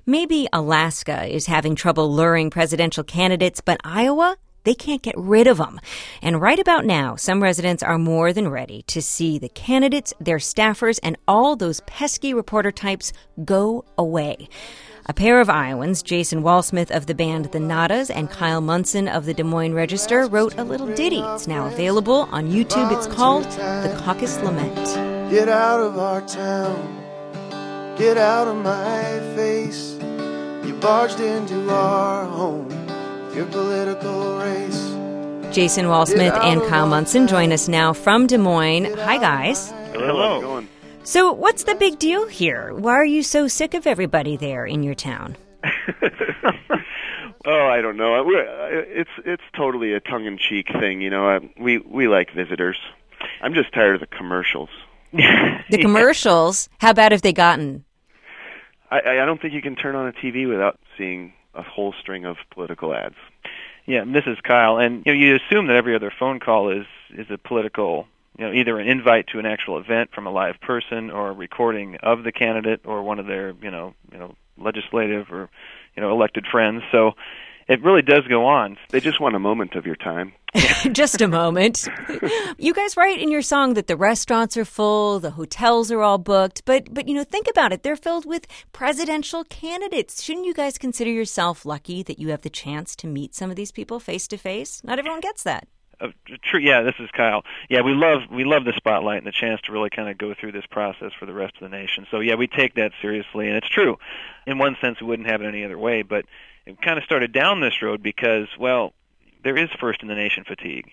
Maybe Alaska is having trouble luring presidential candidates, but Iowa, they can't get rid of them. And right about now, some residents are more than ready to see the candidates, their staffers, and all those pesky reporter types go away. A pair of Iowans, Jason Walsmith of the band The Nadas and Kyle Munson of the Des Moines Register, wrote a little ditty. It's now available on YouTube. It's called The Caucus Lament. Get out of our town. Get out of my face. You barged into our home with your political race. Jason Walsmith and Kyle Munson join us now from Des Moines. Hi, guys. Hello. How's it going? So what's the big deal here? Why are you so sick of everybody there in your town? Oh, I don't know. It's totally a tongue-in-cheek thing, you know. We like visitors. I'm just tired of the commercials. The commercials? How bad have they gotten? I don't think you can turn on a TV without seeing a whole string of political ads. Yeah, this is Kyle, and you assume that every other phone call is a political, either an invite to an actual event from a live person or a recording of the candidate or one of their, legislative or, elected friends. So it really does go on. They just want a moment of your time. Just a moment. You guys write in your song that the restaurants are full, the hotels are all booked, but think about it. They're filled with presidential candidates. Shouldn't you guys consider yourself lucky that you have the chance to meet some of these people face to face? Not everyone gets that. True. Yeah, this is Kyle. Yeah, we love the spotlight and the chance to really kind of go through this process for the rest of the nation. So yeah, we take that seriously, and it's true. In one sense, we wouldn't have it any other way, but it kind of started down this road because, well, there is first in the nation fatigue,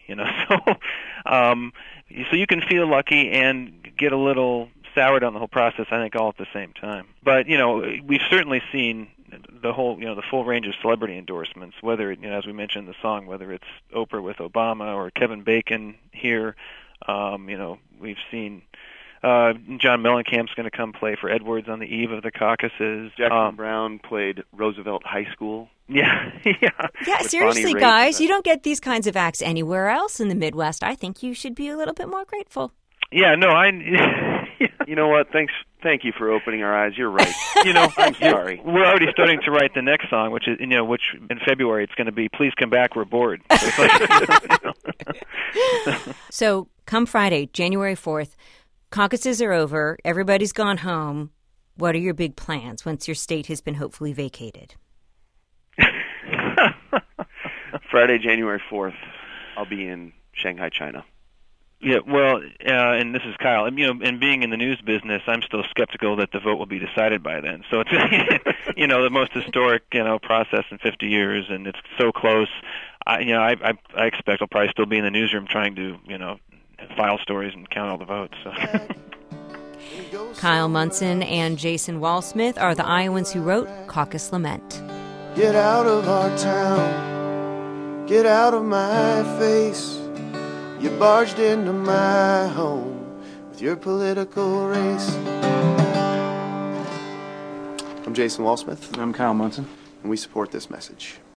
so you can feel lucky and get a little soured on the whole process, I think, all at the same time. But, we've certainly seen the whole, the full range of celebrity endorsements, whether, as we mentioned in the song, whether it's Oprah with Obama or Kevin Bacon here, we've seen John Mellencamp's going to come play for Edwards on the eve of the caucuses. Jackson Brown played Roosevelt High School. Yeah. Yeah, seriously, guys, you don't get these kinds of acts anywhere else in the Midwest. I think you should be a little bit more grateful. Yeah, no, You know what? Thank you for opening our eyes. You're right. I'm sorry. We're already starting to write the next song, which is, which in February it's going to be "Please Come Back, We're Bored." So, come Friday, January 4th, caucuses are over. Everybody's gone home. What are your big plans once your state has been hopefully vacated? Friday, January 4th, I'll be in Shanghai, China. Yeah, well, and this is Kyle. And being in the news business, I'm still skeptical that the vote will be decided by then. So it's, the most historic, process in 50 years, and it's so close. I expect I'll probably still be in the newsroom trying to, file stories and count all the votes. So. Kyle Munson and Jason Walsmith are the Iowans who wrote Caucus Lament. Get out of our town. Get out of my face. You barged into my home with your political race. I'm Jason Walsmith. I'm Kyle Munson. And we support this message.